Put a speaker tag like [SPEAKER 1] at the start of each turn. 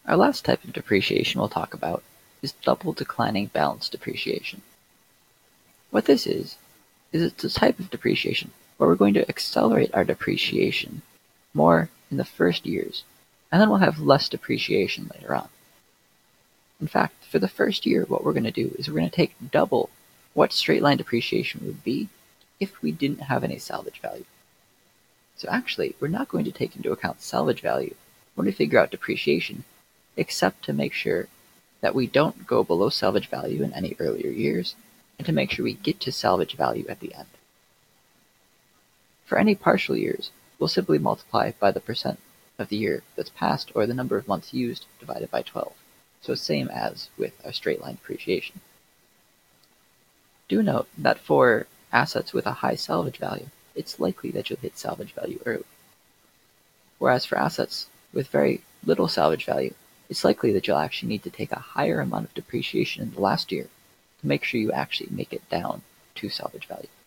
[SPEAKER 1] Our last type of depreciation we'll talk about is double declining balance depreciation. What this is it's a type of depreciation where we're going to accelerate our depreciation more in the first years, and then we'll have less depreciation later on. In fact, for the first year, what we're going to do is we're going to take double what straight line depreciation would be if we didn't have any salvage value. So actually, we're not going to take into account salvage value when we figure out depreciation, except to make sure that we don't go below salvage value in any earlier years, and to make sure we get to salvage value at the end. For any partial years, we'll simply multiply by the percent of the year that's passed or the number of months used divided by 12. So same as with our straight line depreciation. Do note that for assets with a high salvage value, it's likely that you'll hit salvage value early. Whereas for assets with very little salvage value, it's likely that you'll actually need to take a higher amount of depreciation in the last year to make sure you actually make it down to salvage value.